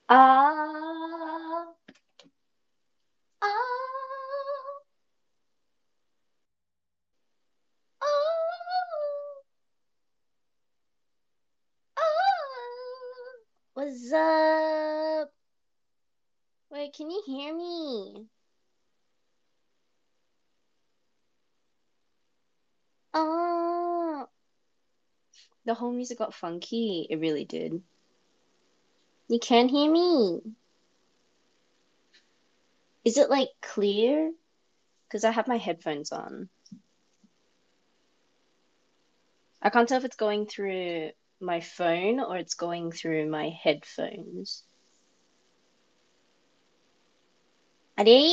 Ah, ah, ah, ah. What's up? Wait, can you hear me? Oh, the whole music got funky. It really did. You can't hear me. Is it like clear? Because I have my headphones on. I can't tell if it's going through my phone or it's going through my headphones. Adi,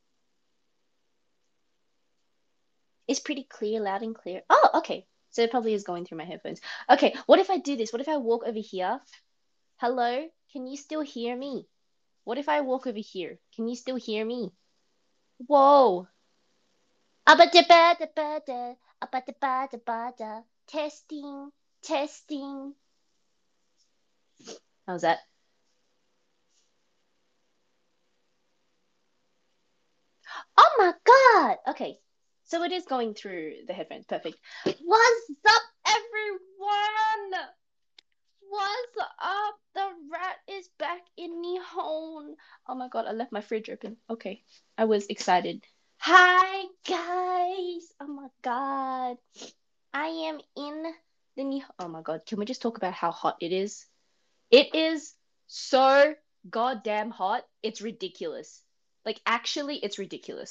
it's pretty clear, loud and clear. Oh, okay. So it probably is going through my headphones. Okay, what if I do this? What if I walk over here? Hello? Can you still hear me? What if I walk over here? Can you still hear me? Whoa. Abadabadabada, abadabadabada. Testing, testing. How's that? Oh my God. Okay. So it is going through the headphones. Perfect. What's up, everyone? What's up? The rat is back in Nihon. Oh my God, I left my fridge open. Okay. I was excited. Hi, guys. Oh my God. I am in the Nihon. Oh my God. Can we just talk about how hot it is? It is so goddamn hot. It's ridiculous. Like, actually, it's ridiculous.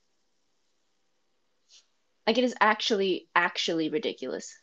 Like it is actually ridiculous.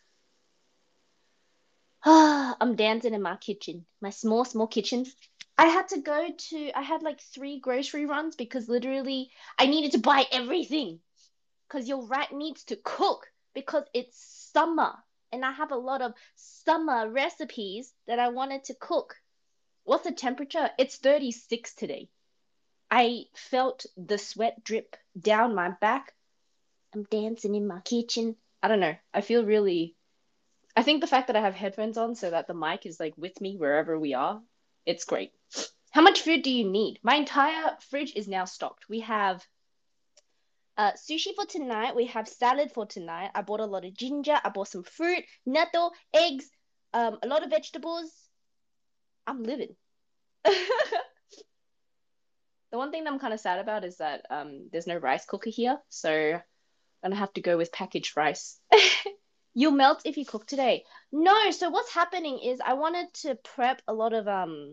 I'm dancing in my kitchen, my small kitchen. I had like three grocery runs because literally I needed to buy everything because your rat needs to cook because it's summer and I have a lot of summer recipes that I wanted to cook. What's the temperature? It's 36 today. I felt the sweat drip down my back. I'm dancing in my kitchen. I don't know. I think the fact that I have headphones on so that the mic is like with me wherever we are, it's great. How much food do you need? My entire fridge is now stocked. We have sushi for tonight. We have salad for tonight. I bought a lot of ginger. I bought some fruit, natto, eggs, a lot of vegetables. I'm living. The one thing that I'm kind of sad about is that there's no rice cooker here, so I'm gonna have to go with packaged rice. You'll melt if you cook today. No, so what's happening is I wanted to prep a lot of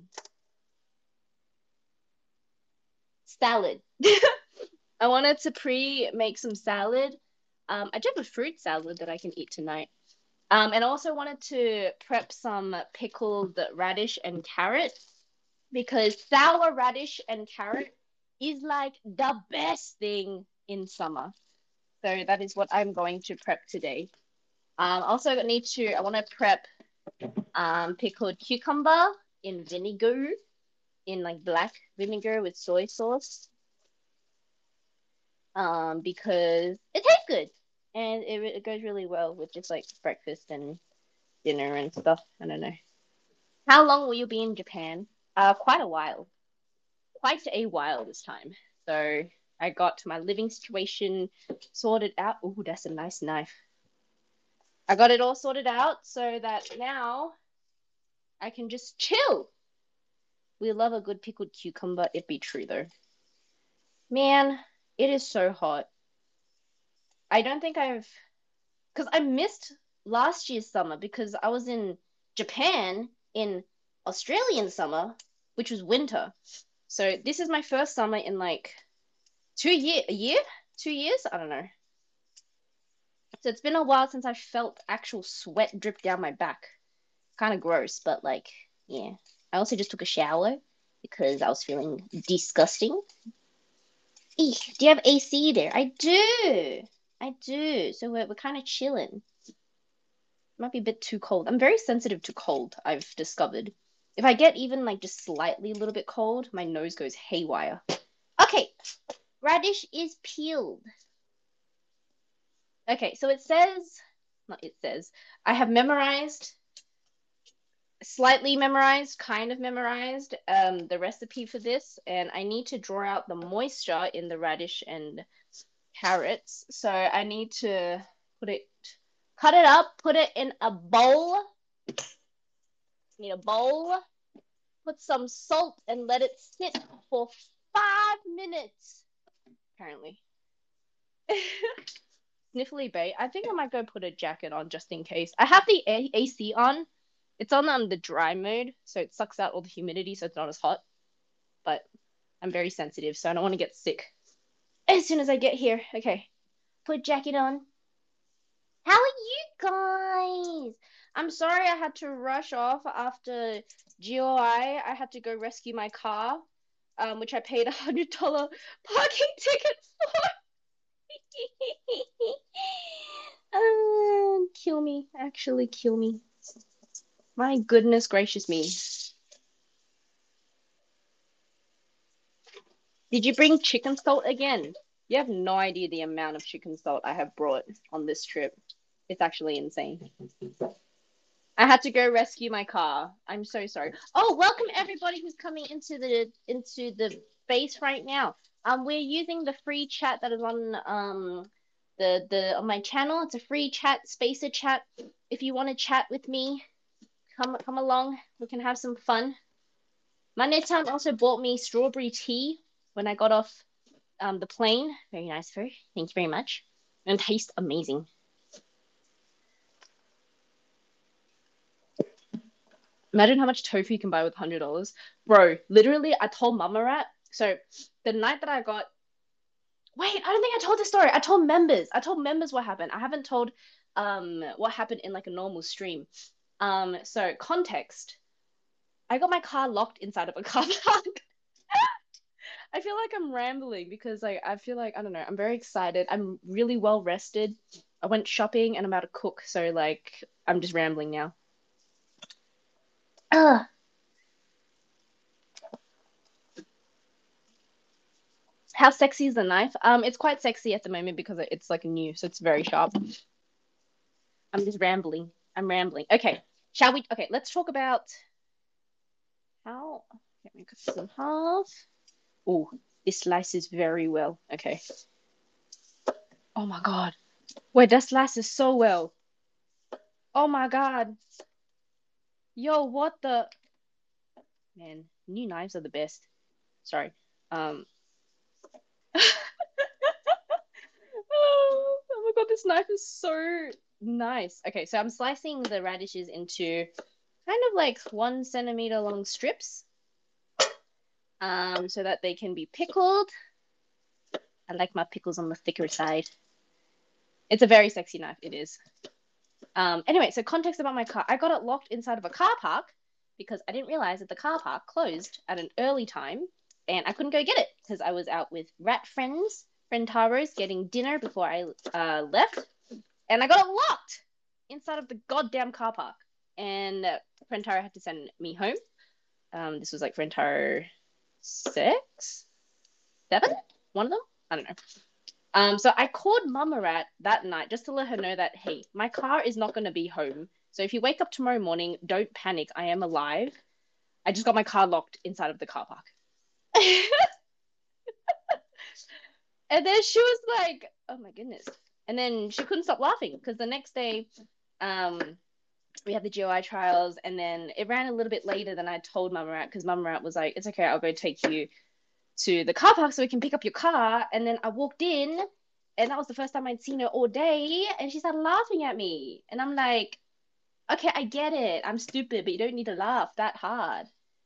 salad. I wanted to pre-make some salad. I do have a fruit salad that I can eat tonight. And I also wanted to prep some pickled radish and carrot because sour radish and carrot is like the best thing in summer. So that is what I'm going to prep today. Also I want to prep pickled cucumber in vinegar, in like black vinegar with soy sauce. Because it tastes good and it goes really well with just like breakfast and dinner and stuff. I don't know. How long will you be in Japan? Quite a while. Quite a while this time. So I got my living situation sorted out. Oh, that's a nice knife. I got it all sorted out so that now I can just chill. We love a good pickled cucumber. It be true though. Man, it is so hot. I don't think because I missed last year's summer because I was in Japan in Australian summer, which was winter. So this is my first summer in like a year, 2 years. I don't know. So it's been a while since I felt actual sweat drip down my back. Kind of gross, but like, yeah. I also just took a shower because I was feeling disgusting. Eek, do you have AC there? I do. I do. So we're kind of chilling. Might be a bit too cold. I'm very sensitive to cold, I've discovered. If I get even like just slightly a little bit cold, my nose goes haywire. Okay, radish is peeled. Okay, so not it says, I have memorized slightly memorized, kind of memorized the recipe for this, and I need to draw out the moisture in the radish and carrots. So I need to cut it up, put it in a bowl. Need a bowl, put some salt, and let it sit for 5 minutes. Apparently. Sniffly Bay. I think I might go put a jacket on just in case. I have the AC on. It's on the dry mode, so it sucks out all the humidity, so it's not as hot. But I'm very sensitive, so I don't want to get sick as soon as I get here. Okay, put jacket on. How are you guys? I'm sorry I had to rush off after GOI. I had to go rescue my car, which I paid $100 parking ticket for. Kill me. Actually kill me. My goodness gracious me. Did you bring chicken salt again? You have no idea the amount of chicken salt I have brought on this trip. It's actually insane. I had to go rescue my car. I'm so sorry. Oh, welcome everybody who's coming into the space right now. We're using the free chat that is on the on my channel. It's a free chat, Spacer chat. If you want to chat with me, come along. We can have some fun. Manetan also bought me strawberry tea when I got off the plane. Very nice of her. Thank you very much. And tastes amazing. Imagine how much tofu you can buy with $100. Bro, literally, I told Mama Rat. So the night that I got. Wait, I don't think I told the story. I told members what happened. I haven't told what happened in like a normal stream. So context. I got my car locked inside of a car park. I feel like I'm rambling because like I feel like I don't know, I'm very excited. I'm really well rested. I went shopping and I'm about to cook, so like I'm just rambling now. Ugh. How sexy is the knife? It's quite sexy at the moment because it's like new, so it's very sharp. I'm just rambling. I'm rambling. Okay, shall we? Okay, let's talk about how. Let me cut this in half. Oh, this slices very well. Okay. Oh my god. Wait, that slices so well. Oh my god. Yo, what the man? New knives are the best. Sorry. Um. Oh my god, this knife is so nice. Okay, so I'm slicing the radishes into kind of like 1 centimeter long strips, so that they can be pickled. I like my pickles on the thicker side. It's a very sexy knife. It is. Anyway, so context about my car. I got it locked inside of a car park because I didn't realize that the car park closed at an early time, and I couldn't go get it because I was out with rat friends, friend Taros, getting dinner before I left, and I got it locked inside of the goddamn car park. And friend Taro had to send me home. This was like friend Taro 6, 7, one of them. I don't know. So I called Mama Rat that night just to let her know that, hey, my car is not going to be home. So if you wake up tomorrow morning, don't panic. I am alive. I just got my car locked inside of the car park. And then she was like, oh my goodness. And then she couldn't stop laughing because the next day, we had the GOI trials, and then it ran a little bit later than I told Mama Rat because Mama Rat was like, it's okay, I'll go take you to the car park so we can pick up your car. And then I walked in, and that was the first time I'd seen her all day, and she started laughing at me. And I'm like, okay, I get it. I'm stupid, but you don't need to laugh that hard.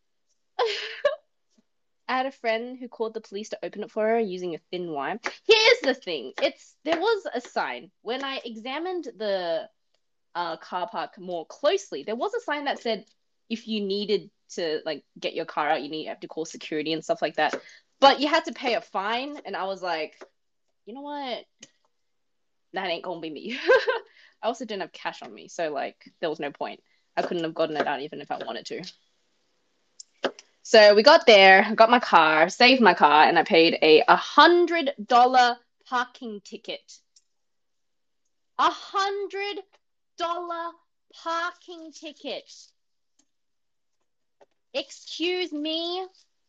I had a friend who called the police to open it for her using a thin wire. Here's the thing. There was a sign. When I examined the car park more closely, there was a sign that said if you needed to like get your car out, you have to call security and stuff like that. But you had to pay a fine, and I was like, you know what? That ain't gonna be me. I also didn't have cash on me, so like there was no point. I couldn't have gotten it out even if I wanted to. So we got there, got my car, saved my car, and I paid a $100 parking ticket. $100 parking ticket. Excuse me.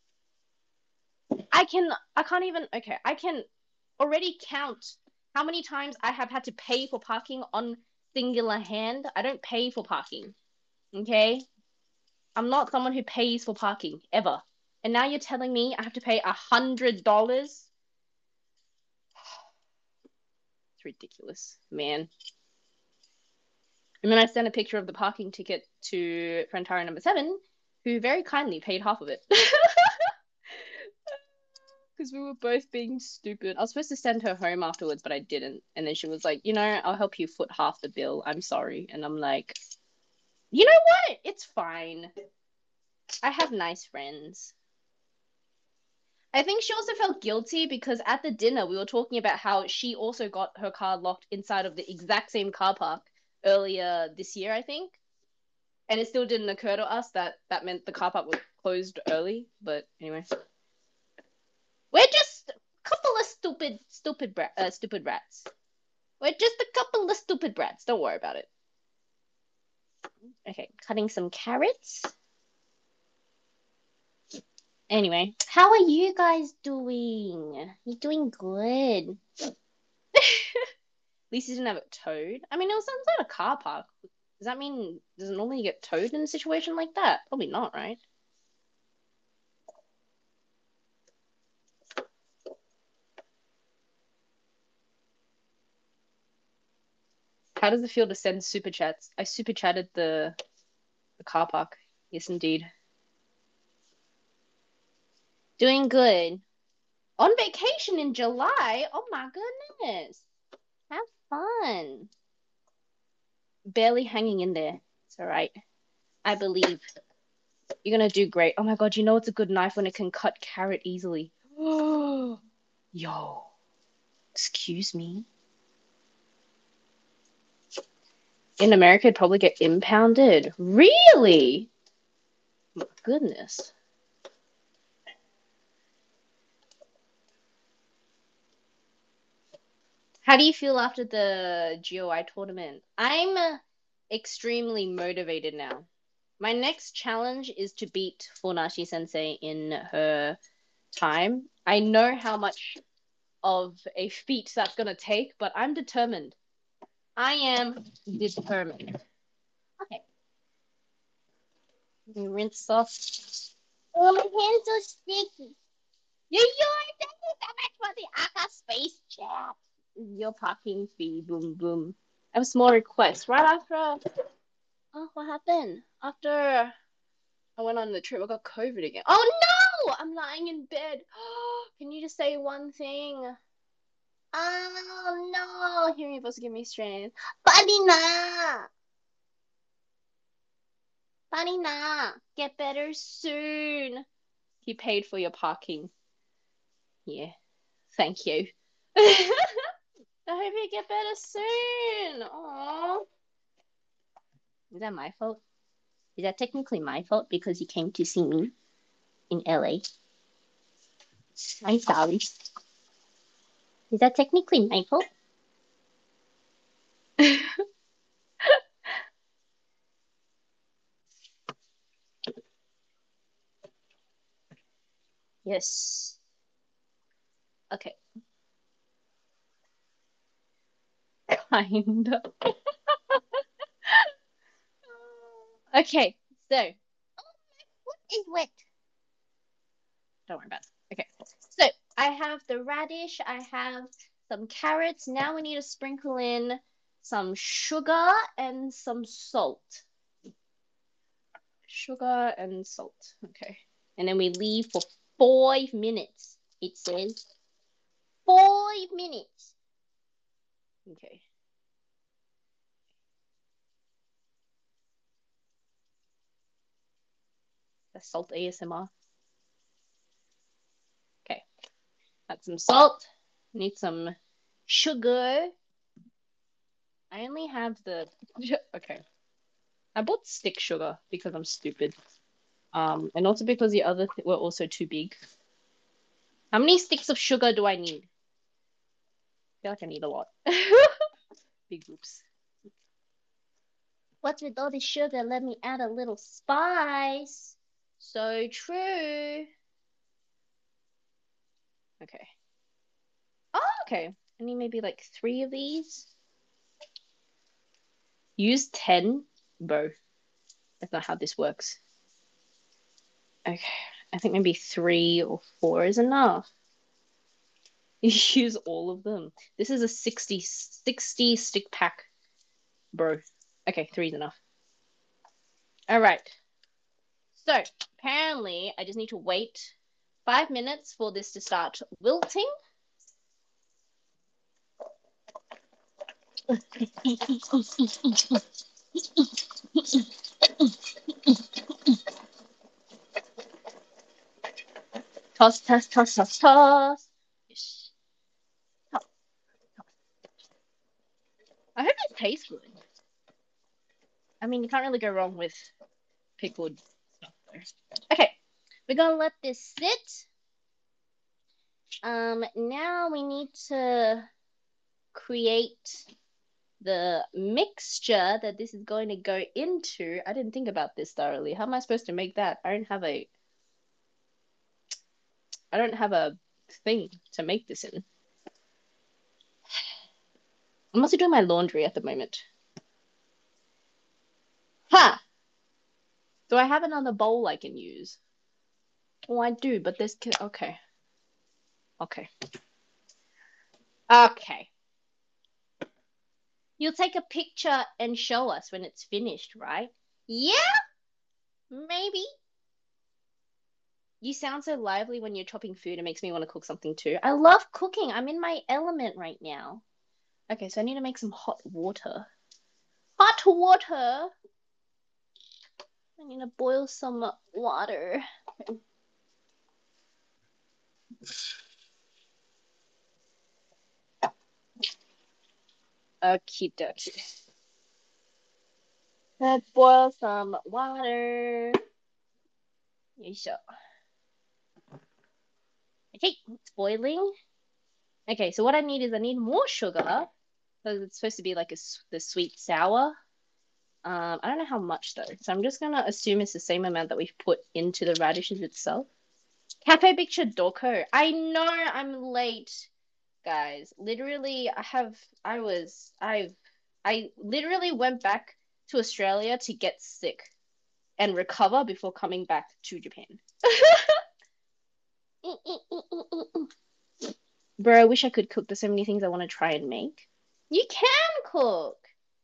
I can't even, okay, I can already count how many times I have had to pay for parking on singular hand. I don't pay for parking, okay? I'm not someone who pays for parking ever. And now you're telling me I have to pay $100? It's ridiculous, man. And then I sent a picture of the parking ticket to Frantara number 7, who very kindly paid half of it. Because we were both being stupid. I was supposed to send her home afterwards, but I didn't. And then she was like, I'll help you foot half the bill. I'm sorry. And I'm like, you know what? It's fine. I have nice friends. I think she also felt guilty because at the dinner we were talking about how she also got her car locked inside of the exact same car park earlier this year, I think. And it still didn't occur to us that that meant the car park was closed early. But anyway, we're just a couple of stupid rats. We're just a couple of stupid brats. Don't worry about it. Okay, cutting some carrots. Anyway, how are you guys doing? You're doing good. At least you didn't have it towed. I mean, it was inside a car park. Does that mean does it normally get towed in a situation like that? Probably not, right? How does it feel to send super chats? I super chatted the car park. Yes, indeed. Doing good. On vacation in July? Oh my goodness. Have fun. Barely hanging in there. It's all right. I believe. You're gonna do great. Oh my god, you know it's a good knife when it can cut carrot easily. Yo. Excuse me. In America, it'd probably get impounded. Really? My goodness. How do you feel after the GOI tournament? I'm extremely motivated now. My next challenge is to beat Funashi Sensei in her time. I know how much of a feat that's gonna take, but I'm determined. I am determined. Okay. Rinse off. Oh, my hands are sticky. Thank you so much for the Aka Space Chat. Your parking fee, boom boom. I have a small request. Right after, oh, what happened? After I went on the trip, I got COVID again. Oh no! I'm lying in bed. Can you just say one thing? Oh no! Here you're supposed to give me strength. Banina! Banina! Get better soon. He paid for your parking. Yeah. Thank you. I hope you get better soon. Aww. Is that my fault? Is that technically my fault because you came to see me in LA? I'm sorry. Is that technically my fault? Yes. Okay. Kind of. Okay. So, what is wet? Don't worry about it. Okay. So, I have the radish. I have some carrots. Now we need to sprinkle in some sugar and some salt. Sugar and salt. Okay. And then we leave for 5 minutes. It says 5 minutes. Okay. That's salt ASMR. Okay. Add some salt. Need some sugar. I only have the okay. I bought stick sugar because I'm stupid. And also because the other were also too big. How many sticks of sugar do I need? I feel like I need a lot. Big groups. What's with all this sugar? Let me add a little spice. So true. Okay. Oh, okay. I need maybe like 3 of these. Use 10, bro. That's not how this works. Okay. I think maybe 3 or 4 is enough. Use all of them. This is a 60 stick pack, bro. Okay, 3 is enough. All right. So apparently I just need to wait 5 minutes for this to start wilting. Toss, toss, toss, toss, toss. Yes. Toss. I hope it tastes good. I mean, you can't really go wrong with pickled stuff though. Okay, we're gonna let this sit. Now we need to create the mixture that this is going to go into. I didn't think about this thoroughly. How am I supposed to make that? I don't have a thing to make this in. I'm also doing my laundry at the moment. Ha! Do I have another bowl I can use? Oh, I do, but there's okay. Okay. Okay. You'll take a picture and show us when it's finished, right? Yeah, maybe. You sound so lively when you're chopping food. It makes me want to cook something too. I love cooking. I'm in my element right now. Okay, so I need to make some hot water. Hot water. I need to boil some water. Okie dokie. Let's boil some water. Yoisho. Okay, it's boiling. Okay, so what I need is I need more sugar because it's supposed to be like the sweet sour. I don't know how much though, so I'm just gonna assume it's the same amount that we've put into the radishes itself. Cafe Picture Doko. I know I'm late, guys. Literally, I literally went back to Australia to get sick and recover before coming back to Japan. Bro, I wish I could cook. There's so many things I want to try and make. You can cook.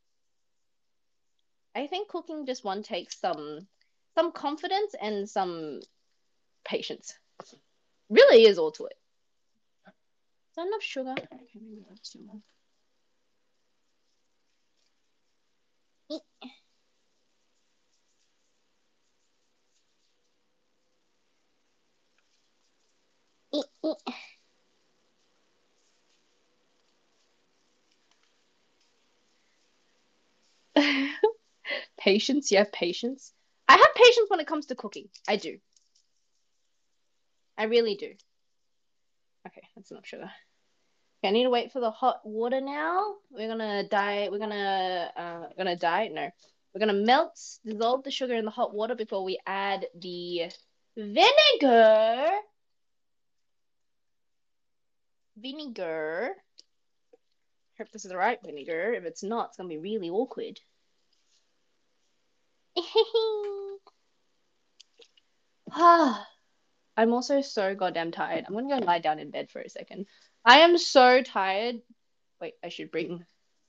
I think cooking just one takes some confidence and some patience. Really is all to it. Is that enough sugar? Okay, maybe that's too much. Patience, you have patience. I have patience when it comes to cooking. I do. I really do. Okay, that's enough sugar. Okay, I need to wait for the hot water now. We're gonna dye. We're gonna dye. No, we're gonna dissolve the sugar in the hot water before we add the vinegar. Vinegar. Hope this is the right vinegar. If it's not, it's gonna be really awkward. I'm also so goddamn tired. I'm gonna go lie down in bed for a second. I am so tired. Wait, I should bring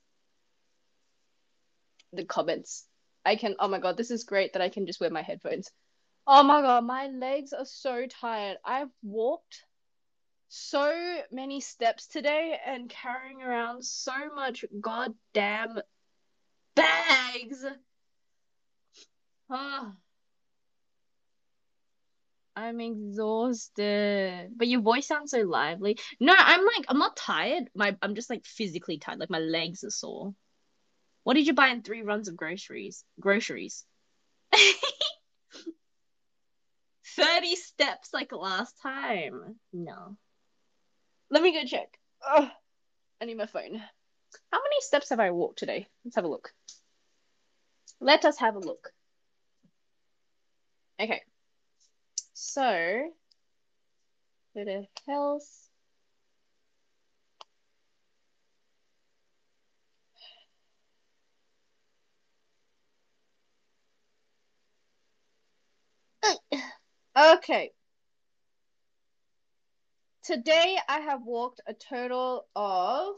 the comments. Oh my god, this is great that I can just wear my headphones. Oh my god, my legs are so tired. I've walked so many steps today and carrying around so much goddamn bags. Oh, I'm exhausted. But your voice sounds so lively. No, I'm not tired. I'm just like physically tired. Like my legs are sore. What did you buy in 3 runs of groceries? Groceries. 30 steps like last time. No. Let me go check. Ugh, I need my phone. How many steps have I walked today? Let's have a look. Let us have a look. Okay. So, go to health. Okay. Today I have walked a total of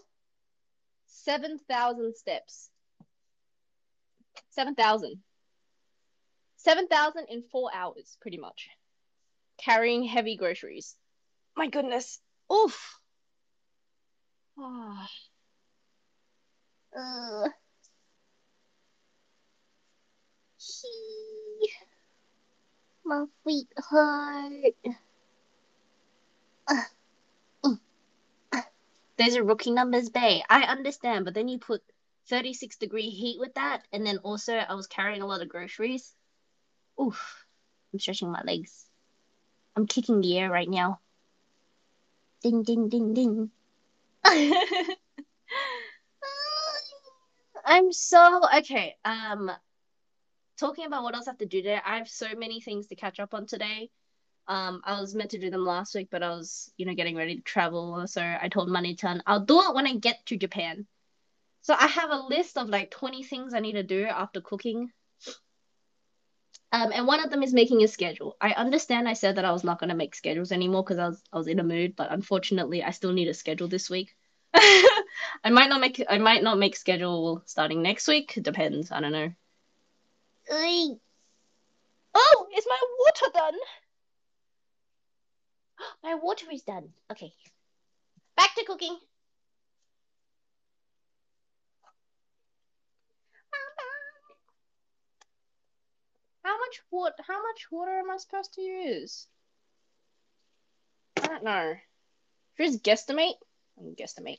7,000 steps. 7,000. 7,000 in 4 hours, pretty much. Carrying heavy groceries. My goodness. Oof. Ah. My feet hurt. Those are rookie numbers, bae. I understand, but then you put 36-degree heat with that, and then also I was carrying a lot of groceries. Oof. I'm stretching my legs. I'm kicking the air right now. Ding, ding, ding, ding. I'm so okay. Talking about what else I have to do today, I have so many things to catch up on today. I was meant to do them last week, but I was, getting ready to travel. So I told Money-chan, I'll do it when I get to Japan. So I have a list of like 20 things I need to do after cooking. And one of them is making a schedule. I understand I said that I was not going to make schedules anymore because I was in a mood, but unfortunately I still need a schedule this week. I might not make schedule starting next week. It depends. I don't know. Oh, is my water done? My water is done. Okay. Back to cooking. How much water am I supposed to use? I don't know. Just guesstimate. Guesstimate.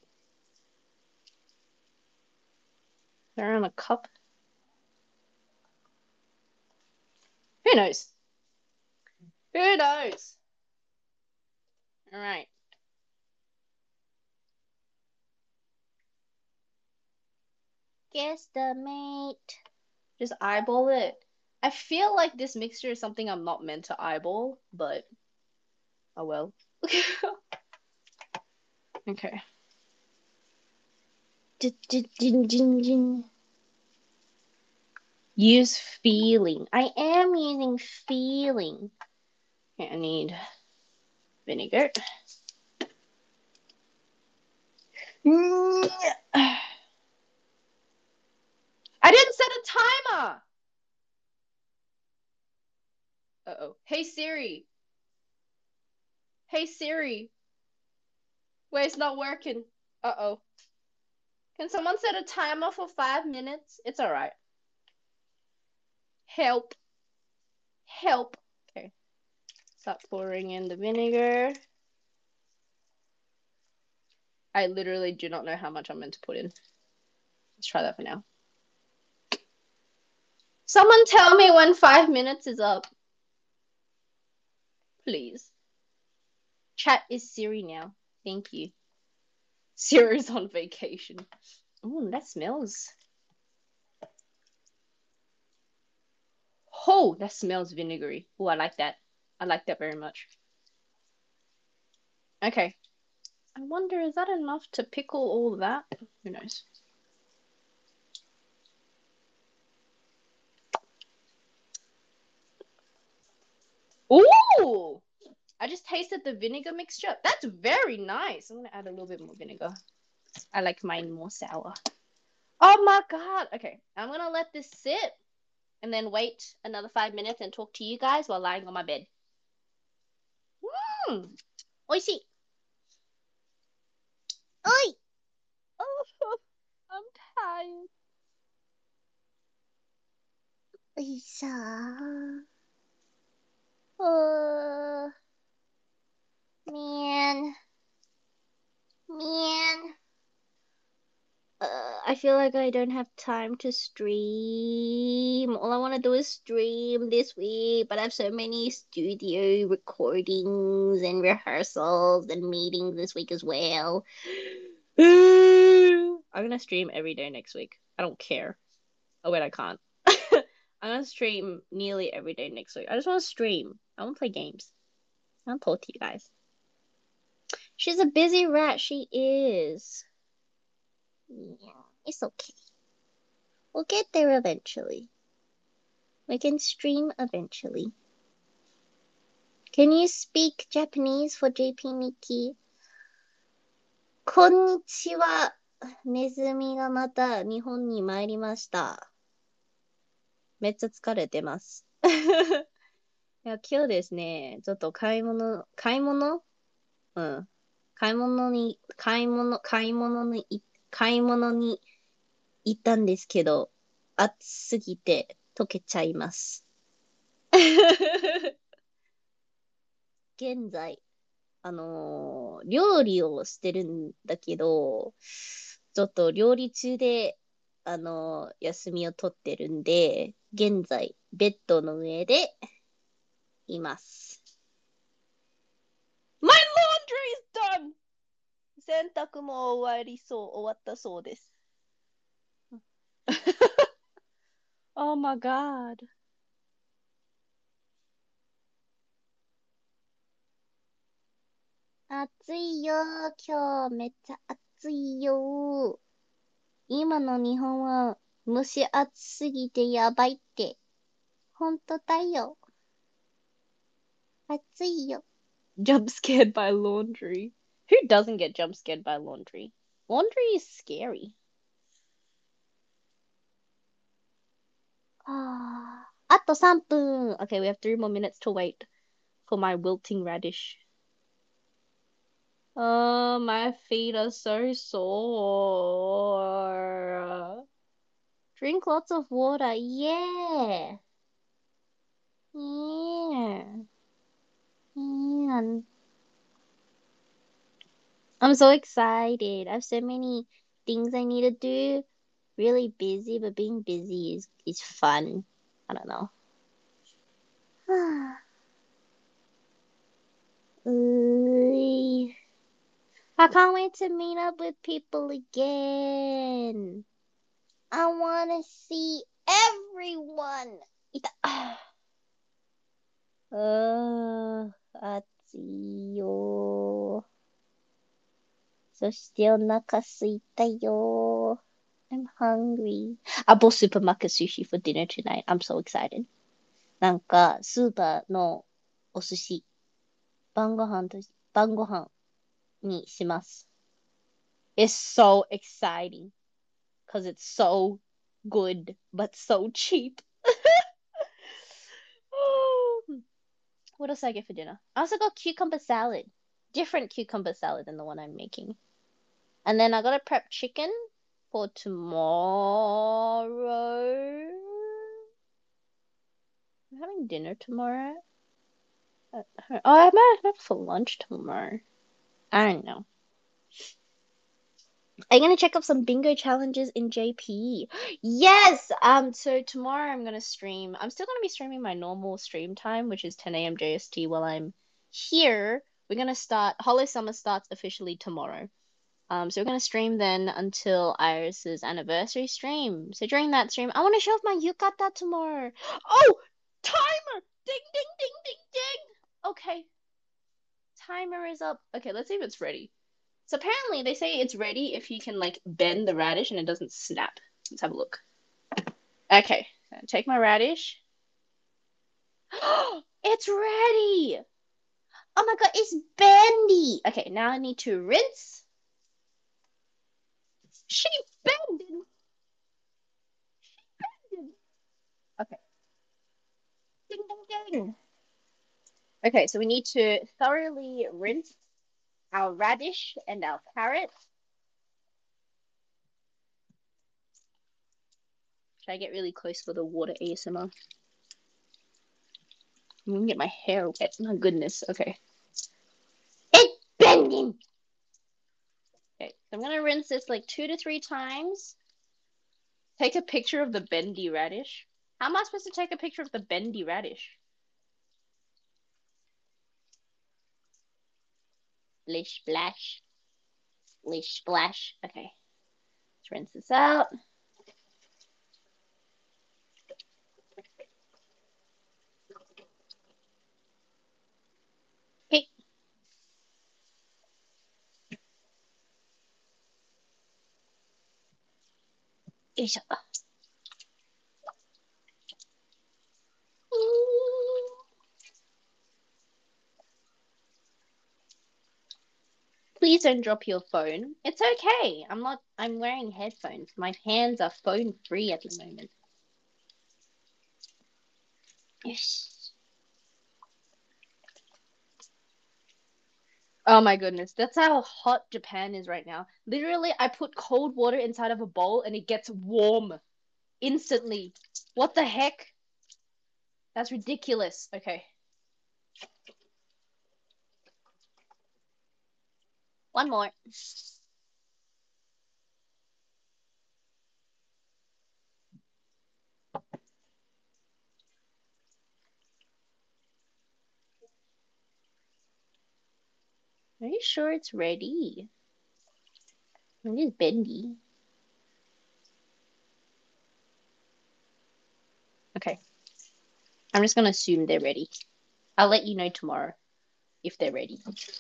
They're in a cup. Who knows? Who knows? All right. Guesstimate. Just eyeball it. I feel like this mixture is something I'm not meant to eyeball, but oh well. Okay. Use feeling. I am using feeling. Okay, I need vinegar. I didn't set a timer. Uh-oh. Hey Siri. Hey Siri. Wait, it's not working. Uh-oh. Can someone set a timer for 5 minutes? It's all right. Help. Help. Okay. Stop pouring in the vinegar. I literally do not know how much I'm meant to put in. Let's try that for now. Someone tell me when 5 minutes is up. Please. Chat is Siri now. Thank you. Siri's on vacation. Oh, that smells. Oh, that smells vinegary. Oh, I like that. I like that very much. Okay. I wonder, is that enough to pickle all that? Who knows? Ooh! I just tasted the vinegar mixture. That's very nice. I'm gonna add a little bit more vinegar. I like mine more sour. Oh my god. Okay, I'm gonna let this sit and then wait another 5 minutes and talk to you guys while lying on my bed. Oishii. Oi! Oh, I'm tired. Lisa. Man. Man. I feel like I don't have time to stream. All I want to do is stream this week, but I have so many studio recordings and rehearsals and meetings this week as well. I'm gonna stream every day next week. I don't care. Oh wait, I can't. I'm gonna stream nearly every day next week. I just want to stream. I want to play games. I want to talk to you guys. She's a busy rat. She is. Yeah, it's okay. We'll get there eventually. We can stream eventually. Can you speak Japanese for JP Nikki? こんにちは。ネズミがまた日本に参りました。めっちゃ疲れてます。いや、今日ですね、ちょっと買い物うん。買い物に行ったんですけど、暑すぎて溶けちゃいます。現在、料理をしてるんだけど、ちょっと料理中で、休みを取ってるんで、現在、ベッドの上でいます。My laundry is done! 洗濯も終わったそうです。Oh my god. 暑いよ。今日めっちゃ暑いよ。今の日本は蒸し暑すぎてやばいって。ほんとだよ。暑いよ。Jump scared by laundry. Who doesn't get jump scared by laundry? Laundry is scary. あと3分。Okay, we have 3 more minutes to wait for my wilting radish. Oh, my feet are so sore. Drink lots of water. Yeah. Yeah. Yeah. I'm so excited. I have so many things I need to do. Really busy, but being busy is fun. I don't know. I can't wait to meet up with people again. I want to see everyone. 暑いよ。そしてお腹すいたよ。I'm hungry. I bought supermarket sushi for dinner tonight. I'm so excited. なんか、スーパーのお寿司、晩ご飯にします。It's so exciting. Because it's so good, but so cheap. What else did I get for dinner? I also got cucumber salad. Different cucumber salad than the one I'm making. And then I gotta prep chicken for tomorrow. I'm having dinner tomorrow. Oh, I might have for lunch tomorrow. I don't know. I'm gonna check up some bingo challenges in JP. Yes! So tomorrow I'm gonna stream. I'm still gonna be streaming my normal stream time, which is 10 a.m. JST while I'm here. We're gonna start Hollow Summer starts officially tomorrow. So we're gonna stream then until Iris's anniversary stream. So during that stream, I wanna show off my yukata tomorrow. Oh! Timer! Ding ding ding ding ding! Okay. Timer is up. Okay, let's see if it's ready. So apparently they say it's ready if you can like bend the radish and it doesn't snap. Let's have a look. Okay, take my radish. It's ready! Oh my god, it's bendy! Okay, now I need to rinse. She bending! Okay. Ding ding ding. Okay, so we need to thoroughly rinse our radish and our carrot. Should I get really close for the water ASMR? I'm gonna get my hair wet. My goodness. Okay. It's bending! Okay, so I'm gonna rinse this like 2 to 3 times. Take a picture of the bendy radish. How am I supposed to take a picture of the bendy radish? Splish splash. Splish splash. Okay. Let's rinse this out. よいしょ。Please don't drop your phone. It's okay. I'm wearing headphones. My hands are phone free at the moment. Yes. Oh my goodness. That's how hot Japan is right now. Literally, I put cold water inside of a bowl and it gets warm instantly. What the heck? That's ridiculous. Okay. One more. Are you sure it's ready? It is bendy. Okay. I'm just gonna assume they're ready. I'll let you know tomorrow if they're ready.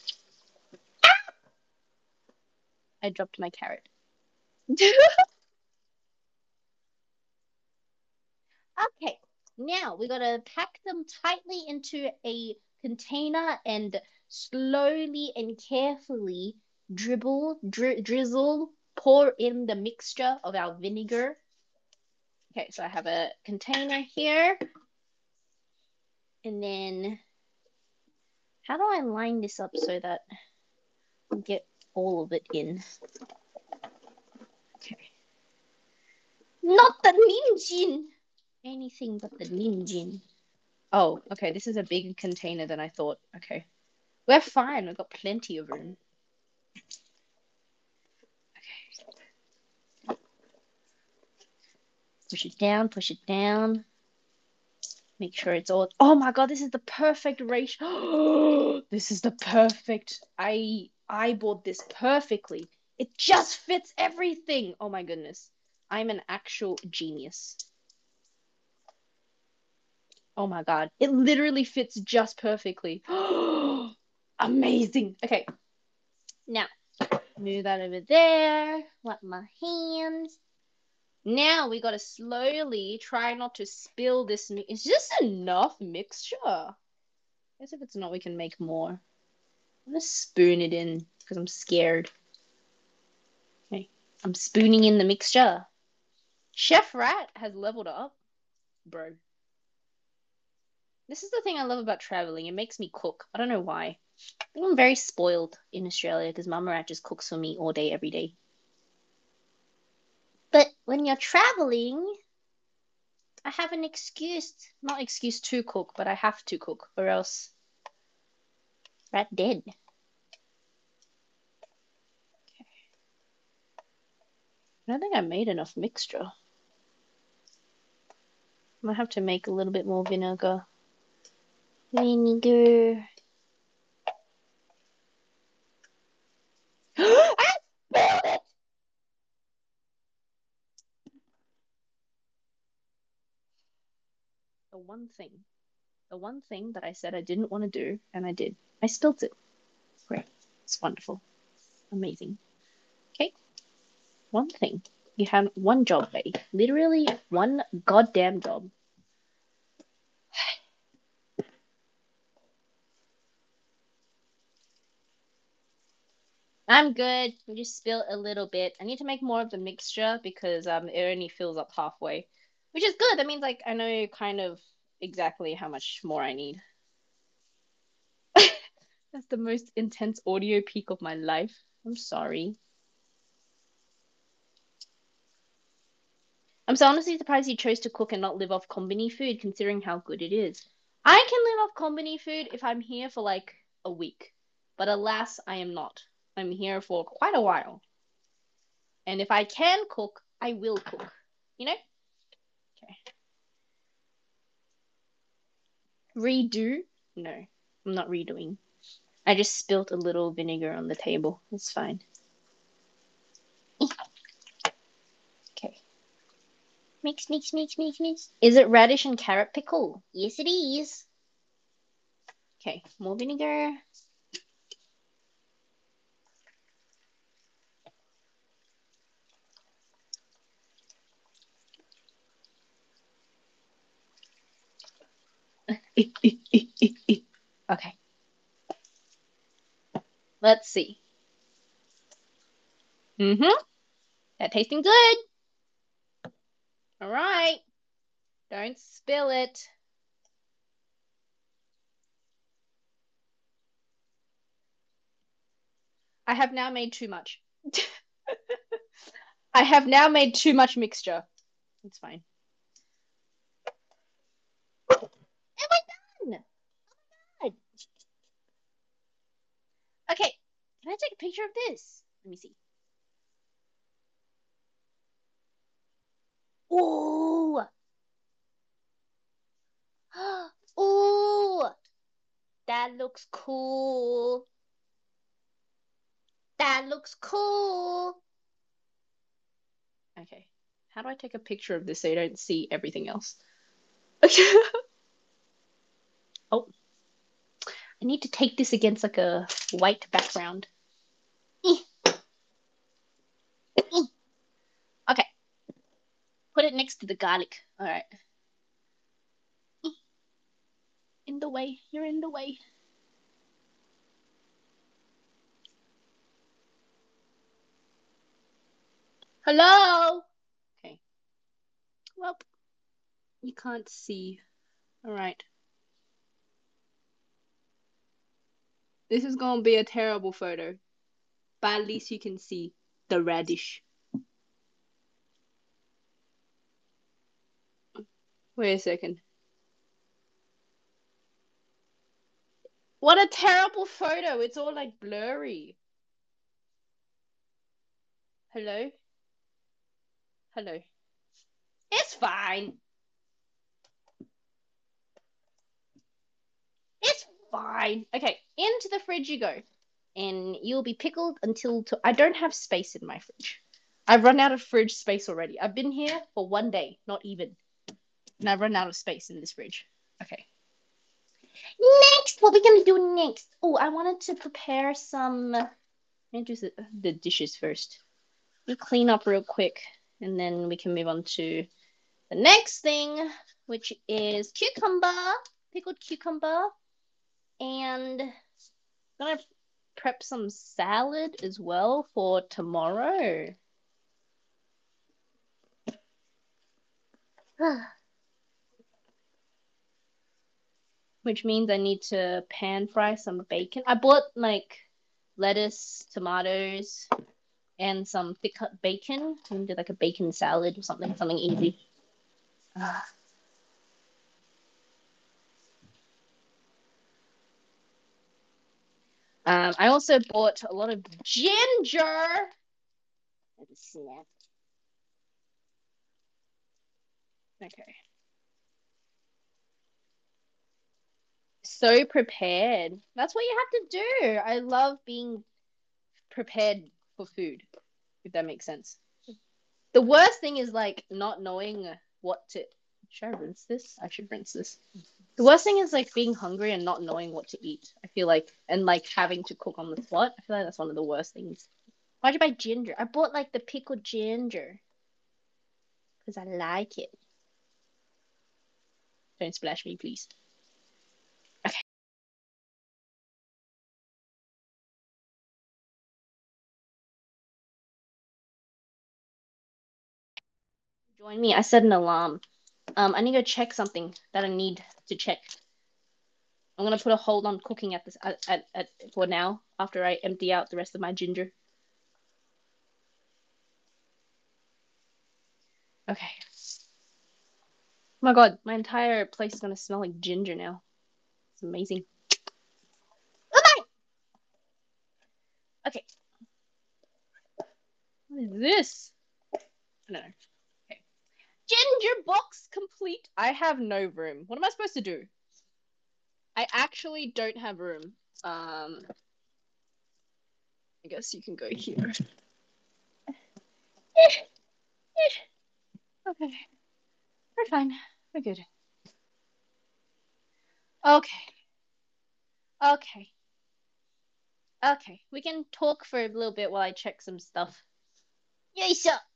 I dropped my carrot. Okay, now we gotta pack them tightly into a container and slowly and carefully drizzle, pour in the mixture of our vinegar. Okay, so I have a container here. And then, how do I line this up so that I get all of it in? Okay. Not the ninjin! Anything but the ninjin. Oh, okay, this is a bigger container than I thought. Okay. We're fine. We've got plenty of room. Okay. Push it down, push it down. Make sure it's all. Oh my God, this is the perfect ratio. This is the perfect. I bought this perfectly. It just fits everything. Oh my goodness. I'm an actual genius. Oh my God. It literally fits just perfectly. Amazing. Okay. Now, move that over there. Wipe my hands. Now we gotta slowly try not to spill this. Is this enough mixture? I guess if it's not, we can make more. I'm gonna spoon it in because I'm scared. Okay, I'm spooning in the mixture. Chef Rat has leveled up, bro. This is the thing I love about traveling. It makes me cook. I don't know why. I think I'm very spoiled in Australia because Mama Rat just cooks for me all day, every day. But when you're traveling, I have an excuse, not excuse to cook, but I have to cook, or else Rat dead. Okay. I don't think I made enough mixture. I might have to make a little bit more vinegar. Vinegar. I spilled it! The one thing. The one thing that I said I didn't want to do, and I did. I spilled it. Great. It's wonderful. Amazing. Okay. One thing. You have one job, Betty. Literally one goddamn job. I'm good. We just spilled a little bit. I need to make more of the mixture because it only fills up halfway, which is good. That means like I know kind of exactly how much more I need. That's the most intense audio peak of my life. I'm sorry. I'm so honestly surprised you chose to cook and not live off combini food, considering how good it is. I can live off combini food if I'm here for like a week, but alas, I am not. I'm here for quite a while. And if I can cook, I will cook. You know? Okay. Redo? No, I'm not redoing. I just spilt a little vinegar on the table. It's fine. Okay. Mix, mix, mix, mix, mix. Is it radish and carrot pickle? Yes, it is. Okay, more vinegar. Okay. Let's see. Mm-hmm. That tasting good. All right. Don't spill it. I have now made too much. I have now made too much mixture. It's fine. Am I done? Good. Okay. Can I take a picture of this? Let me see. Ooh. Ooh. That looks cool. That looks cool. Okay. How do I take a picture of this so you don't see everything else? Oh, I need to take this against like a white background. Okay. Put it next to the garlic. All right. In the way. You're in the way. Hello. Okay. Well, you can't see. All right. This is gonna be a terrible photo, but at least you can see the radish. Wait a second. What a terrible photo. It's all like blurry. Hello? Hello. It's fine. It's fine. Okay, into the fridge you go. And you'll be pickled until I don't have space in my fridge. I've run out of fridge space already. I've been here for 1 day, not even. And I've run out of space in this fridge. Okay. Next, what we gonna do next? Oh, I wanted to prepare some. Let me do the dishes first. We'll clean up real quick, and then we can move on to the next thing, which is cucumber, pickled cucumber, and I'm gonna prep some salad as well for tomorrow. Which means I need to pan fry some bacon. I bought like lettuce, tomatoes, and some thick cut bacon. And did like a bacon salad or something easy. I also bought a lot of ginger. Snap. Okay. So prepared. That's what you have to do. I love being prepared for food, if that makes sense. The worst thing is like not knowing what to. Should I rinse this? I should rinse this. The worst thing is like being hungry and not knowing what to eat. I feel like, and like having to cook on the spot. I feel like that's one of the worst things. Why'd you buy ginger? I bought like the pickled ginger because I like it. Don't splash me, please. Okay. Join me. I set an alarm. I need to go check something that I need to check. I'm gonna put a hold on cooking at this at for now after I empty out the rest of my ginger. Okay. Oh my God, my entire place is gonna smell like ginger now. It's amazing. Okay. What is this? No. Okay. Ginger box complete. I have no room. What am I supposed to do? I actually don't have room. I guess you can go here. Okay. We're fine. We're good. Okay. Okay. Okay. We can talk for a little bit while I check some stuff. Yes, sir.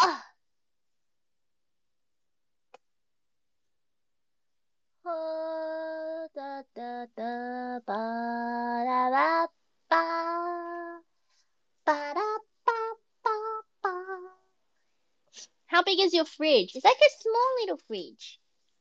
Ah. How big is your fridge? It's like a small little fridge.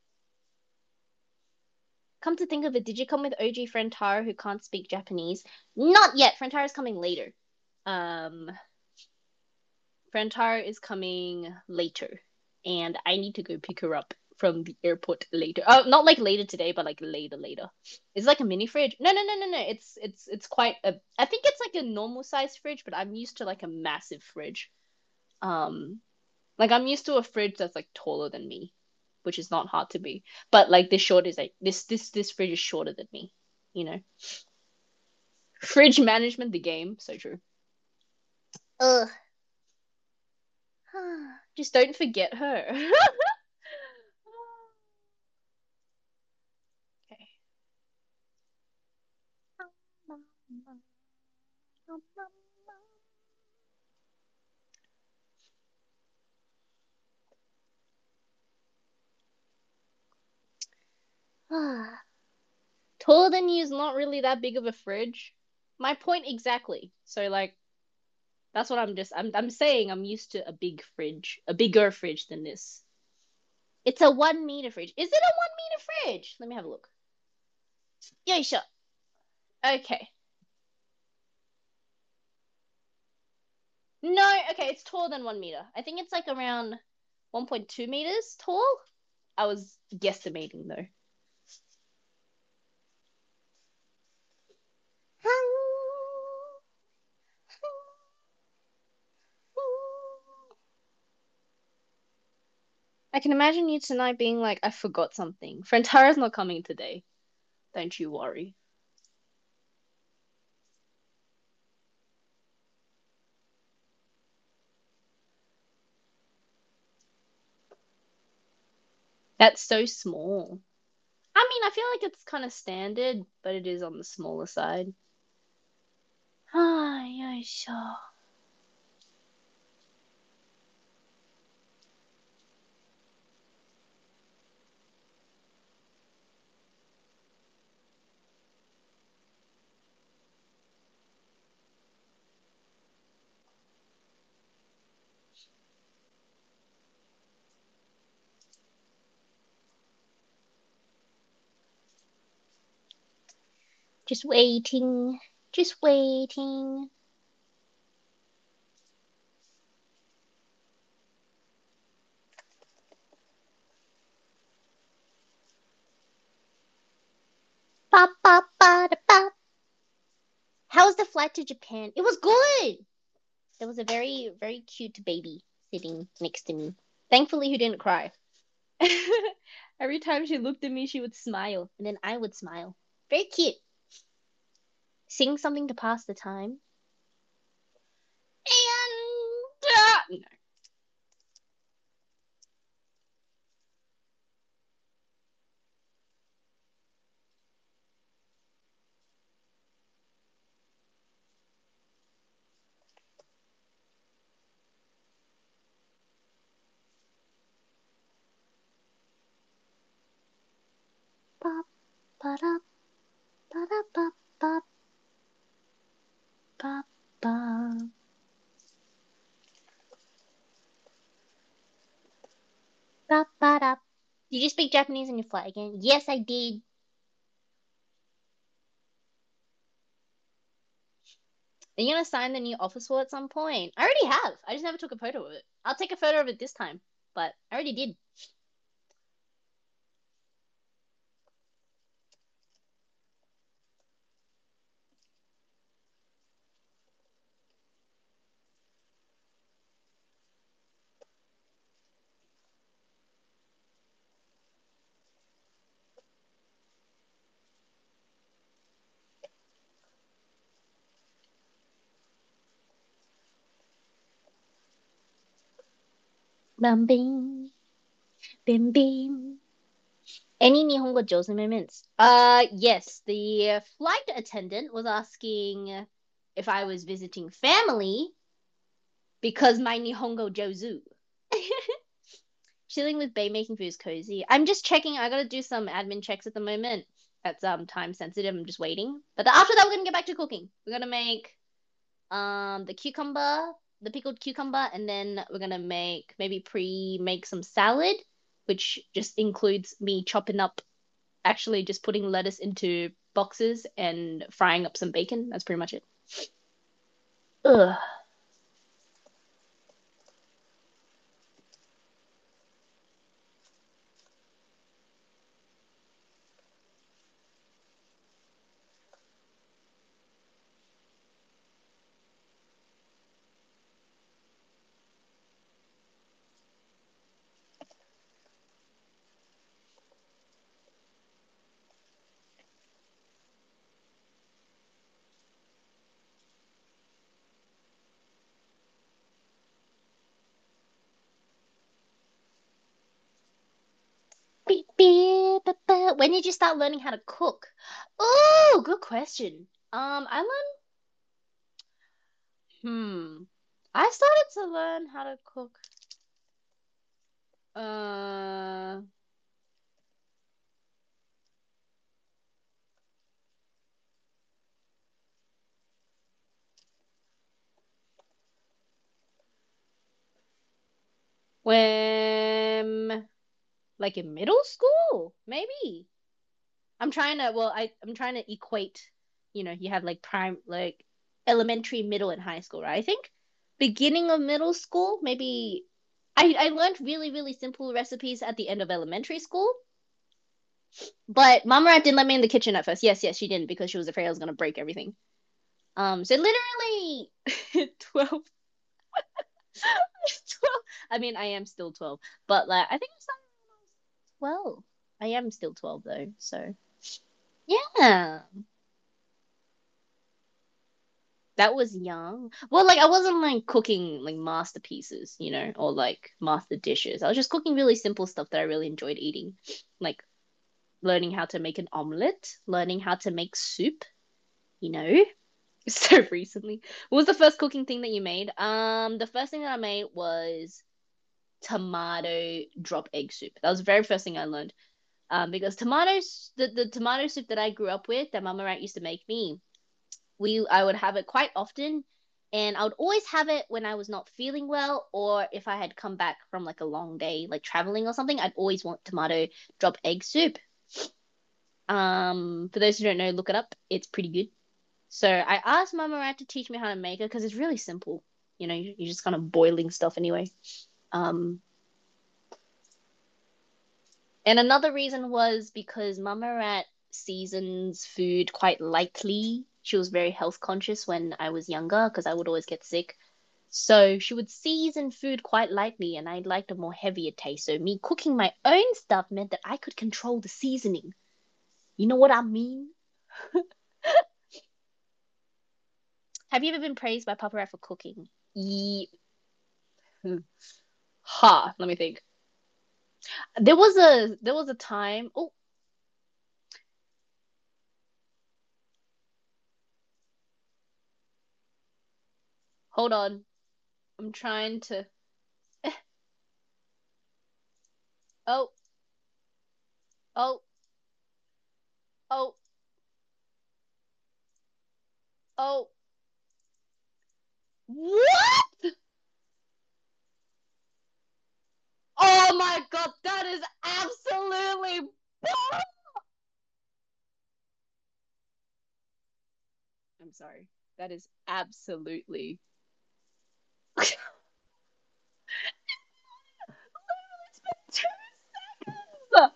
Come to think of it, did you come with OG friend Tara who can't speak Japanese? Not yet. Friend Tara's coming later. Um, friend Tara is coming later, and I need to go pick her up from the airport later. Oh, not like later today, but like later. It's like a mini fridge. No. It's quite a. I think it's like a normal size fridge, but I'm used to like a massive fridge. Um, like I'm used to a fridge that's like taller than me, which is not hard to be. But like this short is like this fridge is shorter than me, you know. Fridge management, the game, so true. Ugh. Just don't forget her. Okay. Taller than you is not really that big of a fridge. My point exactly. So like that's what I'm saying I'm used to a big fridge, a bigger fridge than this. It's a 1 meter fridge. Is it a 1 meter fridge? Let me have a look. Yeah, sure. Okay. No, okay, it's taller than 1 meter. I think it's like around 1.2 meters tall. I was guesstimating though. I can imagine you tonight being like, I forgot something. Friend Tara's not coming today. Don't you worry. That's so small. I mean, I feel like it's kind of standard, but it is on the smaller side. Ah, yeah, sure. Just waiting. Just waiting. Ba, ba, ba, da, ba. How was the flight to Japan? It was good. There was a very, very cute baby sitting next to me. Thankfully, he didn't cry. Every time she looked at me, she would smile, and then I would smile. Very cute. Sing something to pass the time. And no. Ba, ba, da, ba, da, ba, ba, ba, ba. Ba, ba, da. Did you speak Japanese in your flight again? Yes, I did. Are you gonna sign the new office wall at some point? I already have. I just never took a photo of it. I'll take a photo of it this time, but I already did. Bam, bim, bim, bim. Any Nihongo Josu moments? Yes. The flight attendant was asking if I was visiting family because my Nihongo Josu. Chilling with Bay making food is cozy. I'm just checking. I gotta do some admin checks at the moment. That's time sensitive. I'm just waiting. But after that, we're gonna get back to cooking. We're gonna make the cucumber the pickled cucumber, and then we're gonna maybe pre-make some salad, which just includes me chopping up, actually just putting lettuce into boxes and frying up some bacon. That's pretty much it. Ugh. Beep, beep, ba, ba. When did you start learning how to cook? Oh, good question. I learned. I started to learn how to cook. Uh, when like in middle school, maybe. I'm trying to equate, you have like elementary, middle, and high school, right? I think beginning of middle school, maybe I learned really, really simple recipes at the end of elementary school. But Mama Rat didn't let me in the kitchen at first. Yes, yes, she didn't because she was afraid I was gonna break everything. So literally 12, 12. I mean, I am still 12, but like I think I started when I was 12. I am still 12 though, so yeah. That was young. Well, like I wasn't like cooking like masterpieces, or like master dishes. I was just cooking really simple stuff that I really enjoyed eating. Like learning how to make an omelet, learning how to make soup, you know. So recently. What was the first cooking thing that you made? The first thing that I made was tomato drop egg soup. That was the very first thing I learned. Because the tomato soup that I grew up with, that Mama Rat used to make me, I would have it quite often, and I would always have it when I was not feeling well, or if I had come back from like a long day, like traveling or something. I'd always want tomato drop egg soup. For those who don't know, look it up. It's pretty good. So I asked Mama Rat to teach me how to make it because it's really simple. You're just kind of boiling stuff anyway. Um, and another reason was because Mama Rat seasons food quite lightly. She was very health conscious when I was younger because I would always get sick. So she would season food quite lightly, and I liked a more heavier taste. So me cooking my own stuff meant that I could control the seasoning. You know what I mean? Have you ever been praised by Papa Rat for cooking? Ha, let me think. There was a time. Oh, hold on. I'm trying to. Oh, oh, oh, oh. What? Oh my God, that is absolutely. I'm sorry. That is absolutely. It's been 2 seconds.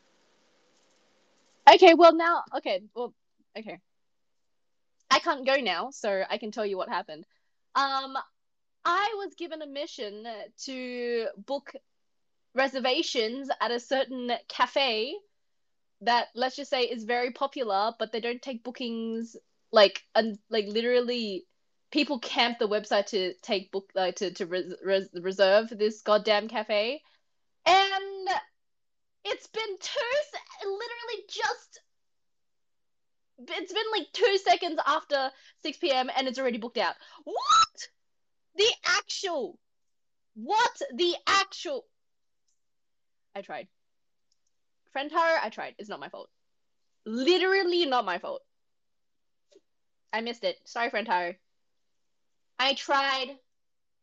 Okay, well now, okay, well, okay. I can't go now, so I can tell you what happened. Um, I was given a mission to book reservations at a certain cafe that, let's just say, is very popular, but they don't take bookings, and like literally people camp the website to take book to reserve this goddamn cafe. And it's been literally just it's been like 2 seconds after 6 p.m. and it's already booked out. What? The actual what? The actual I tried. Friend Taro, I tried. It's not my fault. Literally not my fault. I missed it. Sorry, friend Taro. I tried.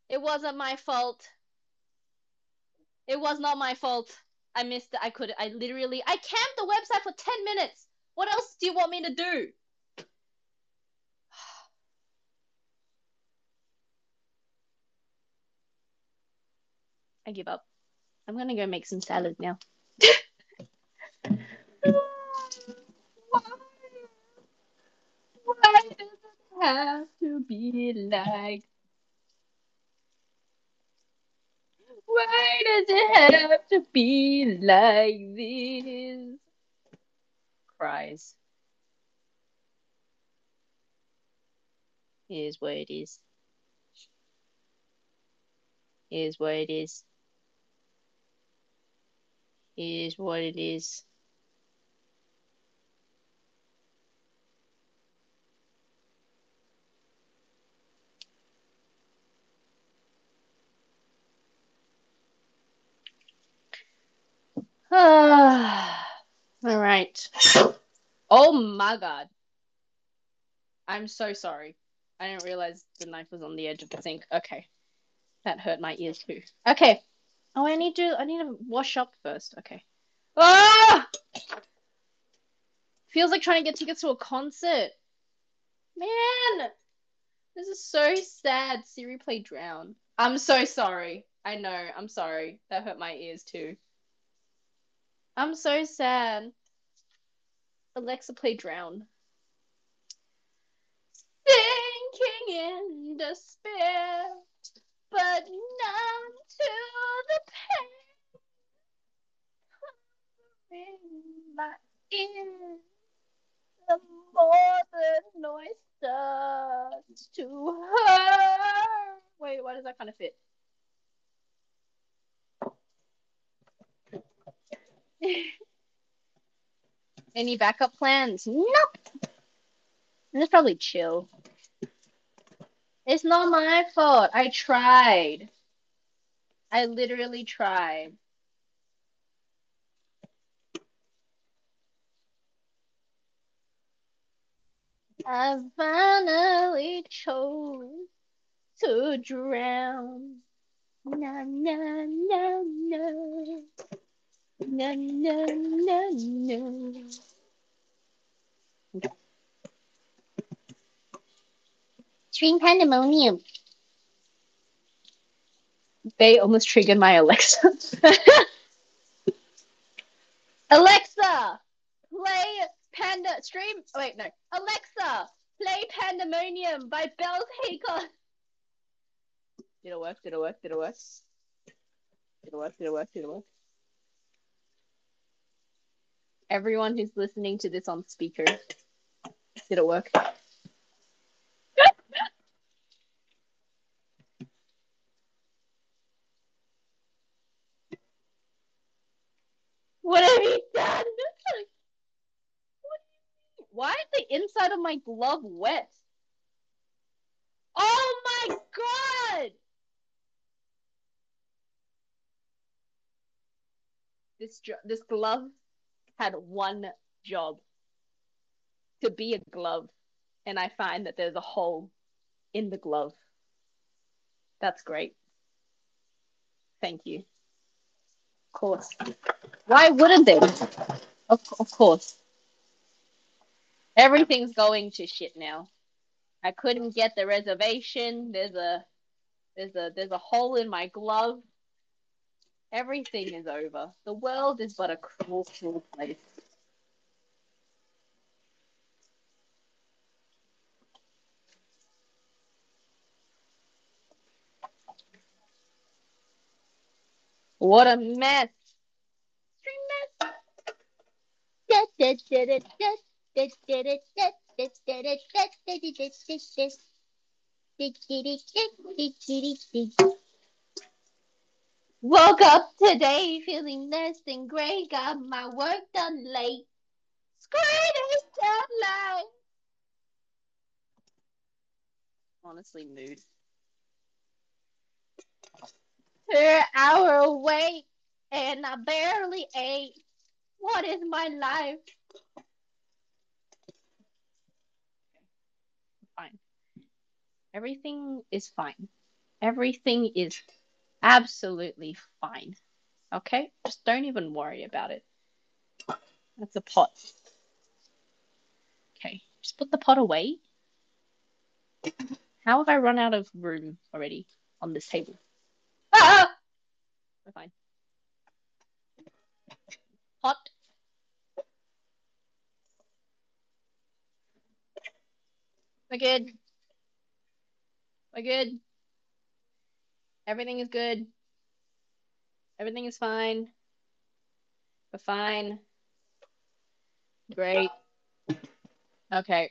It wasn't my fault. It was not my fault. I missed it. I literally, I camped the website for 10 minutes. What else do you want me to do? I give up. I'm gonna go make some salad now. Why does it have to be like? Why does it have to be like this? Cries. It is what it is. It is what it is. It is what it is. All right. Oh my God. I'm so sorry. I didn't realize the knife was on the edge of the sink. Okay. That hurt my ears too. Okay. Oh, I need to wash up first. Okay. Ah! Feels like trying to get tickets to a concert. Man, this is so sad. Siri played Drown. I'm so sorry. I know. I'm sorry. That hurt my ears too. I'm so sad. Alexa play Drown. Sinking in despair, but numb to the pain in my ears. The more the noise starts to hurt. Wait, why does that kind of fit? Any backup plans? Nope. It's probably chill. It's not my fault. I tried. I literally tried. I finally chose to drown. Na na na na. Na na na na. Stream pandemonium. They almost triggered my Alexa. Alexa, play Panda stream. Oh, wait, no. Alexa, play Pandemonium by Bells Haycon. Did it work? Did it work? Did it work? Did it work? Did it work? Did it work? Everyone who's listening to this on speaker, did it work? What have you done? Why is the inside of my glove wet? Oh my God! This glove had one job, to be a glove, and I find that there's a hole in the glove. That's great. Thank you. Of course. Why wouldn't they? Of course. Everything's going to shit now. I couldn't get the reservation. There's a hole in my glove. Everything is over. The world is but a cruel, cruel place. What a mess. Stream mess. Woke up today feeling less than great. Got my work done late. Greatest deadline. Honestly, mood. 2 hour away, and I barely ate. What is my life? Fine. Everything is fine. Everything is absolutely fine. Okay? Just don't even worry about it. That's a pot. Okay, just put the pot away. How have I run out of room already on this table? Ah! We're fine. Pot. We're good. We're good. Everything is good. Everything is fine. We're fine. Great. Okay.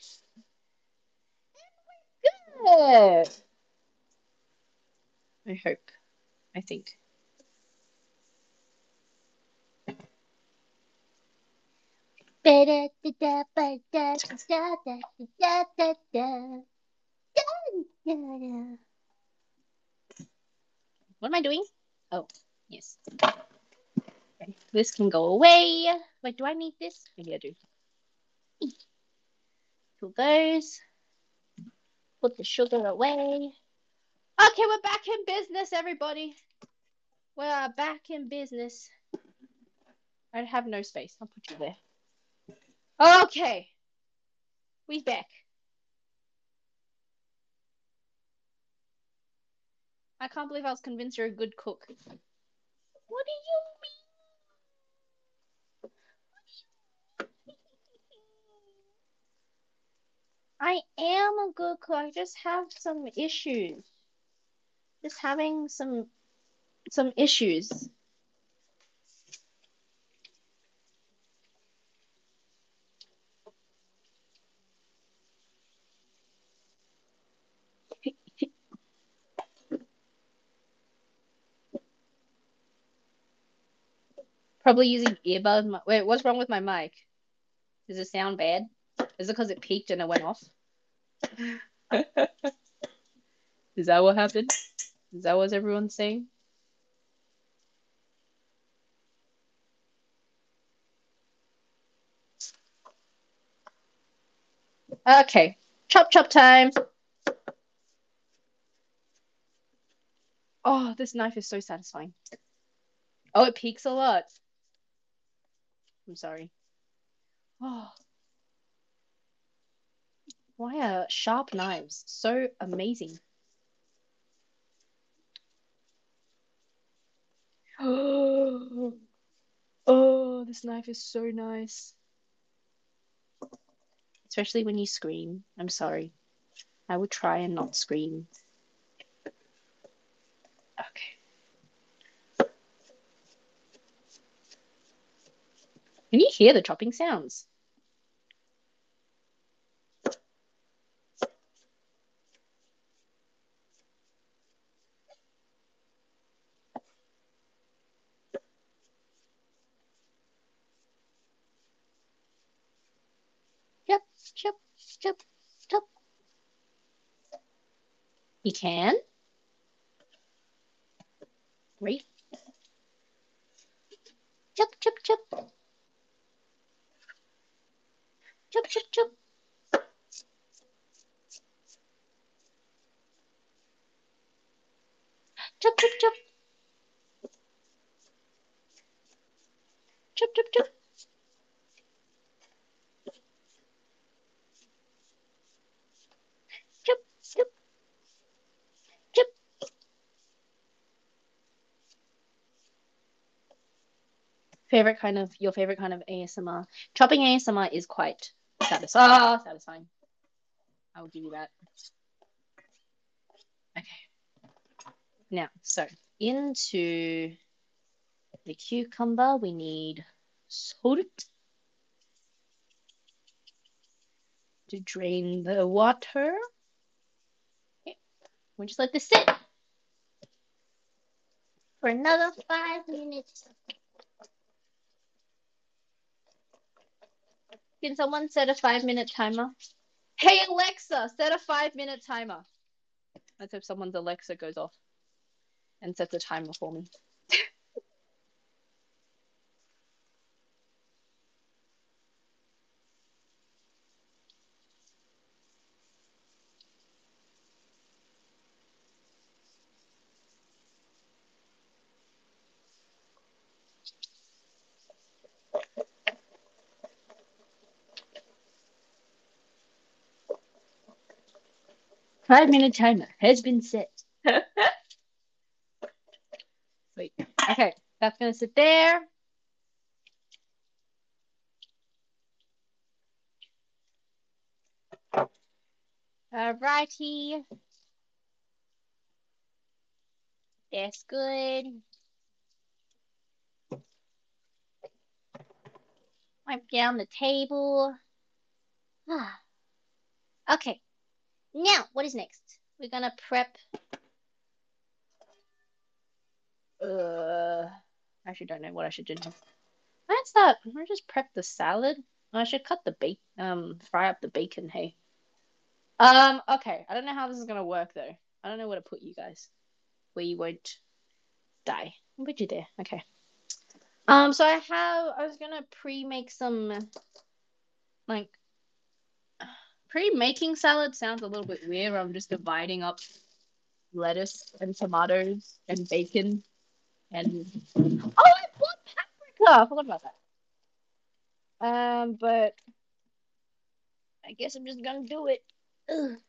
Good. I hope. I think. What am I doing? Oh, yes. Okay. This can go away. Wait, do I need this? Maybe I do. Pull those. Put the sugar away. Okay, we're back in business, everybody. We are back in business. I have no space. I'll put you there. Okay. We back. I can't believe I was convinced you're a good cook. What do you mean? I am a good cook. I just have some issues. Just having some issues. Probably using earbuds. Wait, what's wrong with my mic? Does it sound bad? Is it because it peaked and it went off? Is that what happened? Is that what everyone's saying? Okay. Chop chop time. Oh, this knife is so satisfying. Oh, it peaks a lot. I'm sorry. Oh, why are sharp knives so amazing? Oh, this knife is so nice. Especially when you scream. I'm sorry. I would try and not scream. Okay. Can you hear the chopping sounds? Chop, chop, chop, chop. You can. Great. Chop, chop, chop. Chop, chop, chop. Chop, chop, chop. Chop, chop, chop. Chop, chop, chop. Your favorite kind of ASMR. Chopping ASMR is quite satisfying. I will give you that. Okay. Now, so into the cucumber, we need salt to drain the water. Okay. We'll just let this sit for another 5 minutes. Can someone set a 5-minute timer? Hey Alexa, set a 5-minute timer. Let's hope someone's Alexa goes off and sets a timer for me. 5-minute timer has been set. Sweet. Okay, that's gonna sit there. Alrighty. That's good. Wipe down the table. Okay. Now, what is next? We're gonna prep. I actually don't know what I should do next. What's that? I just prep the salad. I should cut the fry up the bacon. Hey. Okay. I don't know how this is gonna work though. I don't know where to put you guys, where you won't die. I'll put you there. Okay. So I was gonna pre-make some like pre-making salad sounds a little bit weird. I'm just dividing up lettuce and tomatoes and bacon and I bought paprika. I forgot about that. But I guess I'm just gonna do it. Ugh.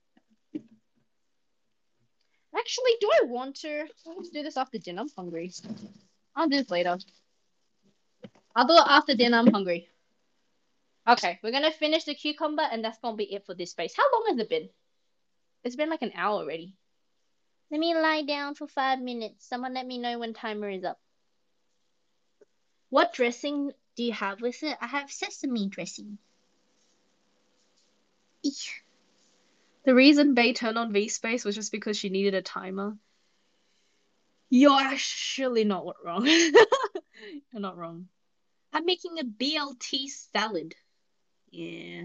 Actually, do I want to? Let's do this after dinner. I'm hungry. I'll do this later. I'll do it after dinner. I'm hungry. Okay, we're gonna finish the cucumber, and that's gonna be it for this space. How long has it been? It's been like an hour already. Let me lie down for 5 minutes. Someone let me know when timer is up. What dressing do you have with it? I have sesame dressing. Eek. The reason Bay turned on VSpace was just because she needed a timer. You're actually not wrong. You're not wrong. I'm making a BLT salad. Yeah.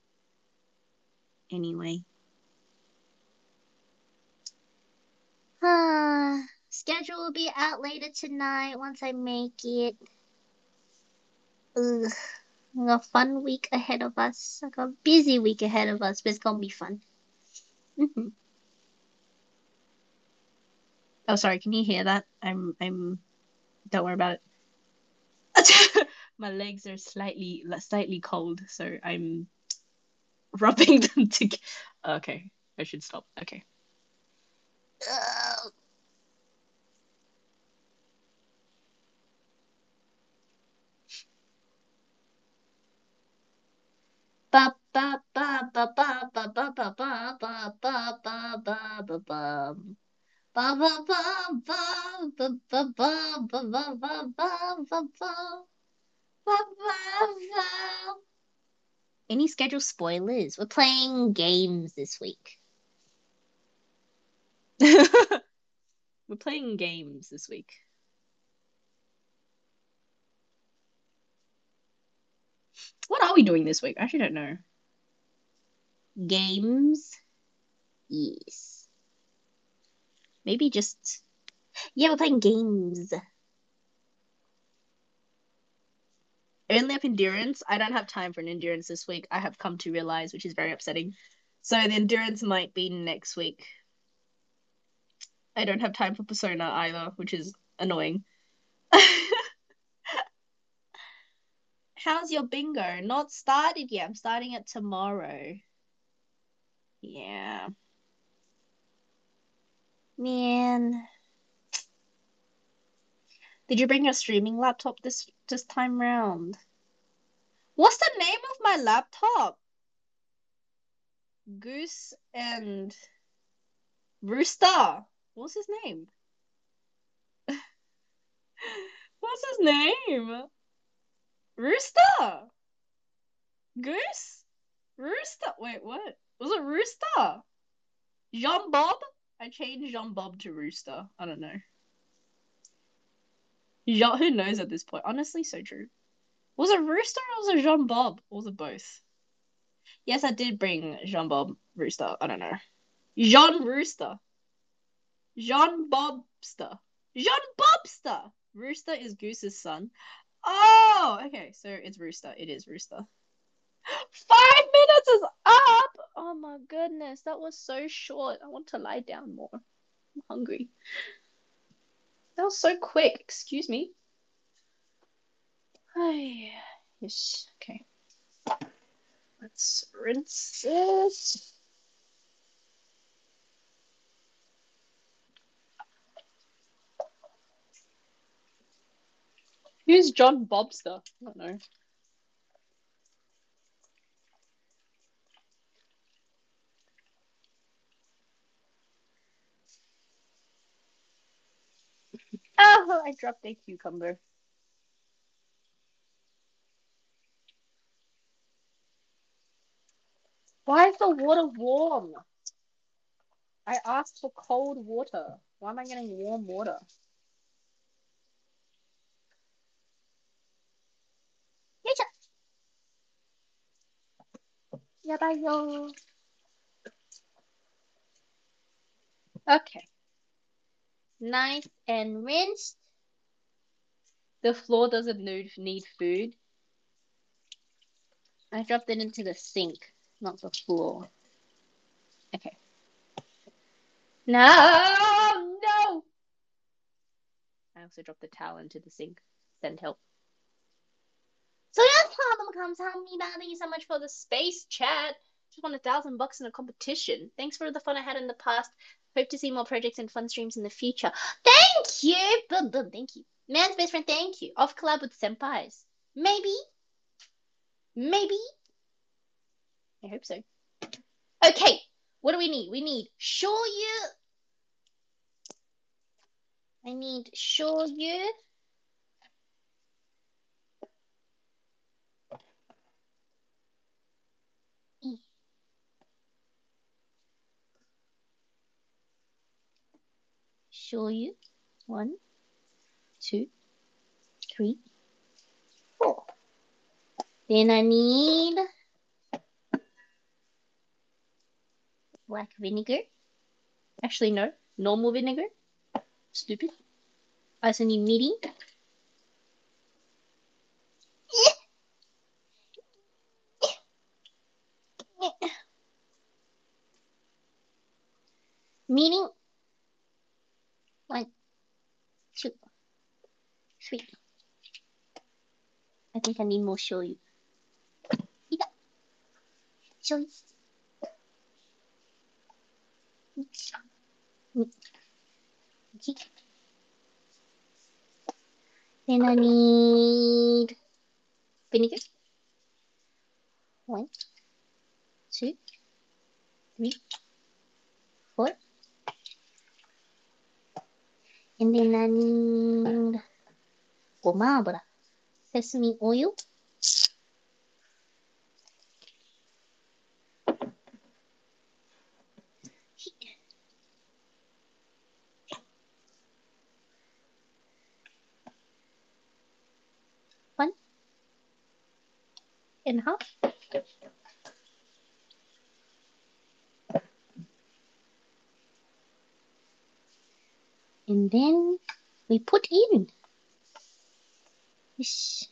Anyway. Schedule will be out later tonight once I make it. Ugh. We got a fun week ahead of us. I got a busy week ahead of us, but it's gonna be fun. Oh, sorry. Can you hear that? I'm. Don't worry about it. My legs are slightly cold, so I'm rubbing them together. Okay, I should stop. Okay. Ba ba ba ba ba ba ba ba ba ba ba ba ba ba ba. Ba ba ba ba ba ba ba ba ba ba ba ba ba. Any schedule spoilers? We're playing games this week. We're playing games this week. What are we doing this week? I actually don't know. Games? Yes. Maybe just. Yeah, we're playing games. Only up endurance. I don't have time for an endurance this week. I have come to realize, which is very upsetting. So the endurance might be next week. I don't have time for Persona either, which is annoying. How's your bingo? Not started yet. I'm starting it tomorrow. Yeah. Man. Did you bring your streaming laptop this time round? What's the name of my laptop? Goose and Rooster. What's his name? What's his name? Rooster. Goose? Rooster. Wait, what? Was it Rooster? Jean Bob? I changed Jean Bob to Rooster. I don't know. Jean, who knows at this point? Honestly, so true. Was it Rooster or was it Jean Bob? Or was it both? Yes, I did bring Jean Bob Rooster. I don't know. Jean Rooster. Jean Bobster. Jean Bobster! Rooster is Goose's son. Oh, okay. So it's Rooster. It is Rooster. 5 minutes is up! Oh my goodness. That was so short. I want to lie down more. I'm hungry. That was so quick. Excuse me. Yes. Okay. Let's rinse this. Who's John Bobster? I don't know. Oh, I dropped a cucumber. Why is the water warm? I asked for cold water. Why am I getting warm water? Yabayo. Okay. Nice and rinsed. The floor doesn't need food. I dropped it into the sink, not the floor. Okay. No, no. I also dropped the towel into the sink. Send help. So yes, Problem comes. How me thank you so much for the space chat. Just won $1,000 in a competition. Thanks for the fun I had in the past. Hope to see more projects and fun streams in the future. Thank you. Boom, boom, thank you. Man's best friend, thank you. Off collab with senpais. Maybe. Maybe. I hope so. Okay. What do we need? We need shoyu. I need shoyu. Shoyu. 1, 2, 3, 4. Then I need black vinegar. Actually, no. Normal vinegar. Stupid. I also need mirin. Mirin. 1, 2, 3. I think I need more shoyu. Shoyu. Then I need vinegar. 1, 2, 3, 4. And then I need gomabura. Sesame oil. One and a half. And then we put in this.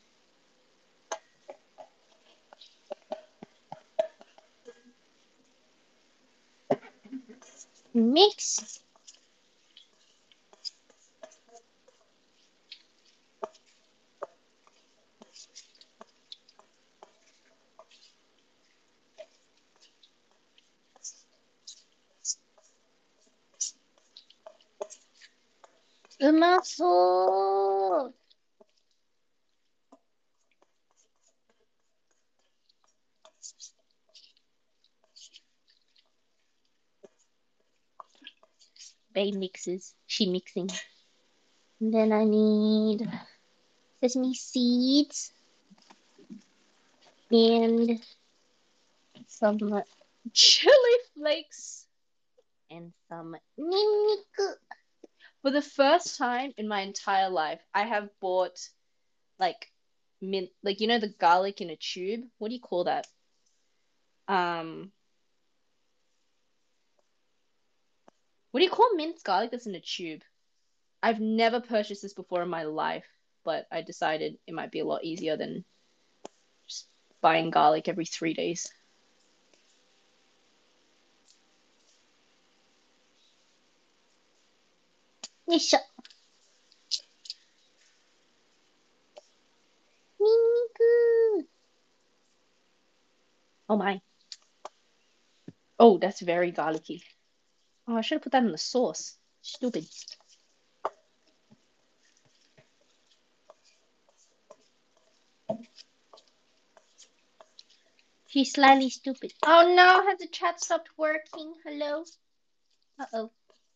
Mix. Umaso. Bae mixes. She mixing. And then I need sesame seeds and some chili flakes and some niku. For the first time in my entire life, I have bought like mint, like you know the garlic in a tube. What do you call that? What do you call minced garlic that's in a tube? I've never purchased this before in my life, but I decided it might be a lot easier than just buying garlic every 3 days. Nisha. Niku. Oh my. Oh, that's very garlicky. Oh, I should have put that in the sauce. Stupid. She's slightly stupid. Oh no, has the chat stopped working? Hello? Uh-oh.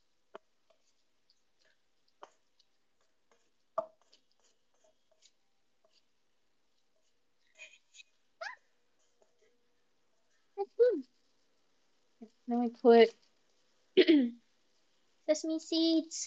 That's good. Then we put sesame seeds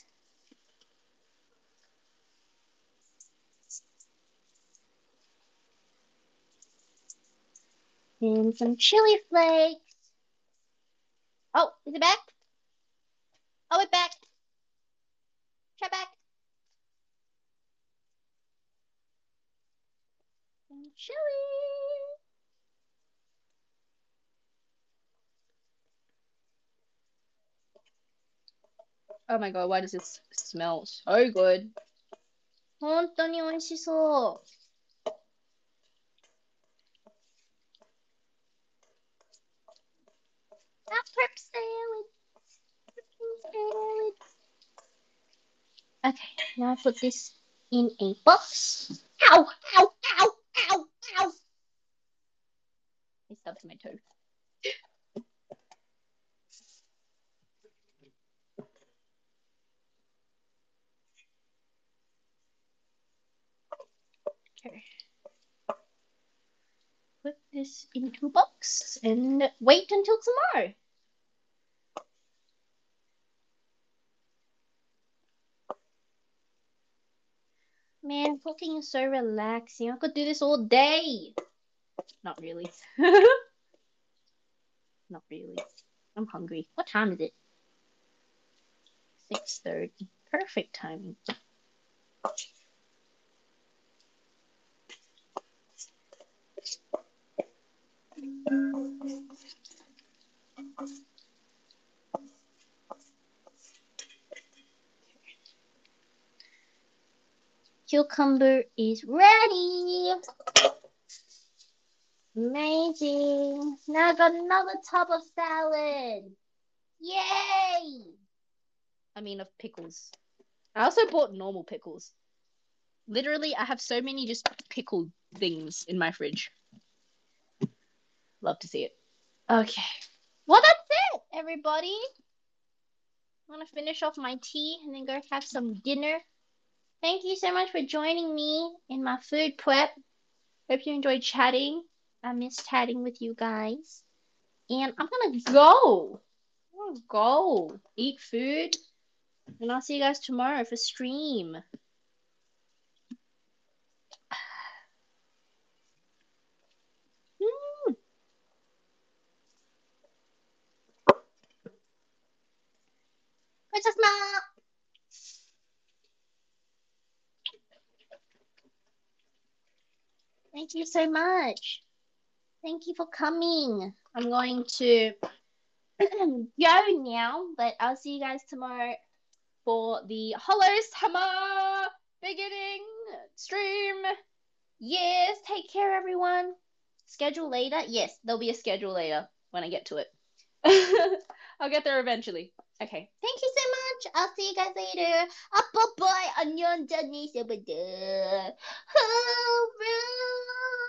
and some chili flakes. Oh, is it back? Oh, it's back. Try back. And chili. Oh my god, why does this smell so good? 本当に美味しそう。Prep salad. Okay, now I put this in a box. Ow, ow, ow, ow, ow. I stubbed my toe. Okay. Put this into a box and wait until tomorrow. Man, cooking is so relaxing. I could do this all day. Not really. Not really. I'm hungry. What time is it? 6:30. Perfect timing. Cucumber is ready. Amazing. Now I got another tub of salad. Yay! I mean, of pickles. I also bought normal pickles. Literally, I have so many just pickled things in my fridge. Love to see it. Okay. Well, that's it, everybody. I'm going to finish off my tea and then go have some dinner. Thank you so much for joining me in my food prep. Hope you enjoyed chatting. I miss chatting with you guys. And I'm going to go. I'm going to go eat food. And I'll see you guys tomorrow for stream. Princess Ma! Thank you so much. Thank you for coming. I'm going to go now, but I'll see you guys tomorrow for the Hollow Summer beginning stream. Yes, take care, everyone. Schedule later? Yes, there'll be a schedule later when I get to it. I'll get there eventually. Okay. Thank you so much. I'll see you guys later. Bye-bye. 안녕, Janice.